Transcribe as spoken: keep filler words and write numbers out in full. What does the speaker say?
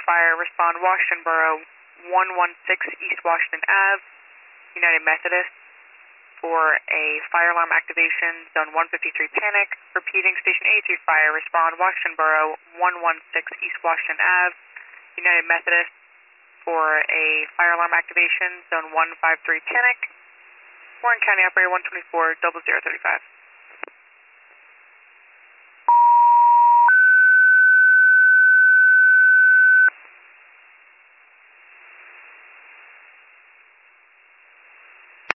fire, respond Washington Borough, one one six East Washington Ave, United Methodist, for a fire alarm activation, zone one fifty-three panic. Repeating, station eighty-three fire, respond Washington Borough, one one six East Washington Ave, United Methodist, for a fire alarm activation, zone one five three panic. Warren County Operator one twenty-four, double zero thirty-five.